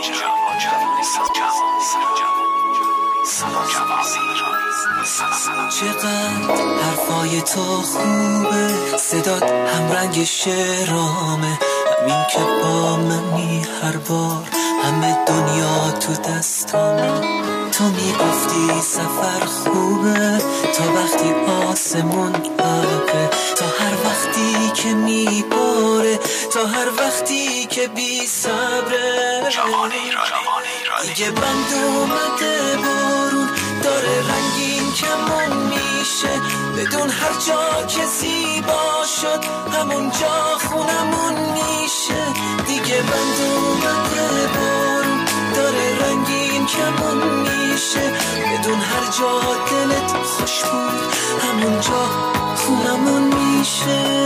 چقدر حرفای تو خوبه، صدات هم رنگ شعرامه، همین که با منی هر بار همه دنیا تو دستامه. تو میگفتی سفر خوبه تا وقتی آسمون آبه، تا هر وقتی که میباره، تا هر وقتی که بی صبره. دیگه بند اومده بارون داره رنگین کمون میشه، بدون هر جا که زیبا شد همون جا خونمون میشه. دیگه بند اومده بارون داره رنگین کمون میشه، بدون هر جا دلت خوش بود همون جا خونمون میشه.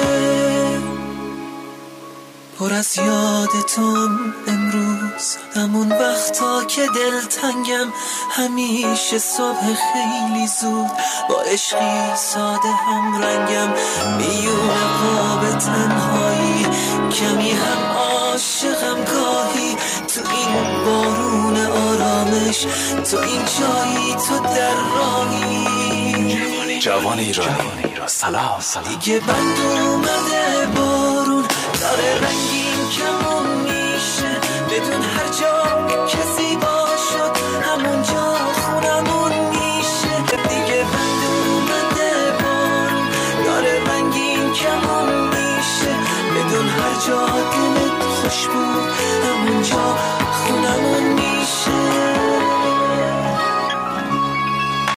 پر از یادتم امروز همون وقتا که دلتنگم، همیشه صبح خیلی زود با عشقی ساده هم رنگم، میونه قاب تنهایی کمی هم عاشقم گاهی، تو این بارون آرامش، تو این جایی تو در راهی. جوان ایرانی سلام. دیگه بند اومده بارون داره رنگین کمون میشه، بدون هر جا که زیبا شد همون جا خونمون میشه. دیگه بند اومده بارون داره رنگین کمون میشه، بدون هر جا دلت خوش بود همون جا